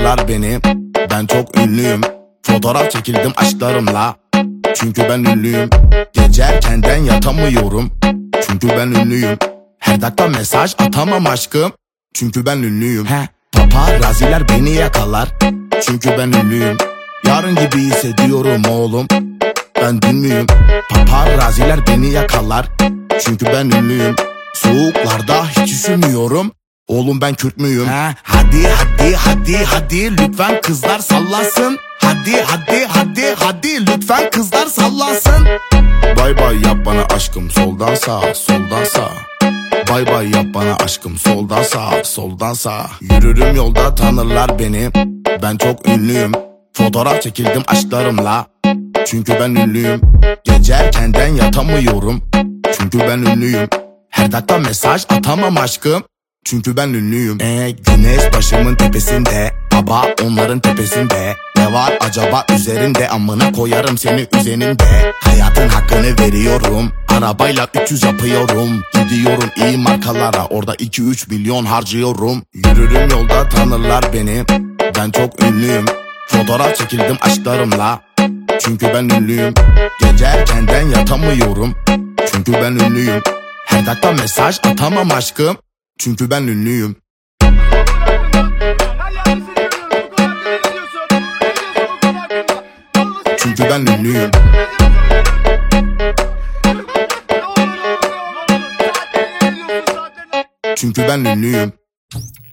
tanırlar beni. Ben çok ünlüyüm. Fotoğraf çekildim aşklarımla. Çünkü ben ünlüyüm. Gece erkenden yatamıyorum. Çünkü ben ünlüyüm. Her dakika mesaj atamam aşkım. Çünkü ben ünlüyüm. Paparaziler beni yakalar. Çünkü ben ünlüyüm. Yarın gibi hissediyorum oğlum. Ben dün müyüm? Paparaziler beni yakalar. Çünkü ben ünlüyüm. Soğuklarda hiç üşümüyorum. Oğlum ben Kürt müyüm? Hadi lütfen kızlar sallasın. Hadi lütfen kızlar sallasın. Bay bay yap bana aşkım soldan sağa, soldan sağa. Bay bay yap bana aşkım soldan sağa, soldan sağa. Yürürüm yolda tanırlar beni. Ben çok ünlüyüm. Fotoğraf çekildim aşklarımla. Çünkü ben ünlüyüm. Gece erkenden yatamıyorum. Çünkü ben ünlüyüm. Her dakika mesaj atamam aşkım. Çünkü ben ünlüyüm. Güneş başımın tepesinde, baba onların tepesinde. Ne var acaba üzerinde, amına koyarım seni üzerinde. Hayatın hakkını veriyorum. Arabayla 300 yapıyorum. Gidiyorum iyi markalara, orada 2-3 milyon harcıyorum. Yürürüm yolda tanırlar beni. Ben çok ünlüyüm. Fotoğraf çekildim aşklarımla. Çünkü ben ünlüyüm. Gece erkenden yatamıyorum. Çünkü ben ünlüyüm. Her dakika mesaj atamam aşkım. Çünkü ben ünlüyüm. Çünkü ben ünlüyüm. Çünkü ben ünlüyüm.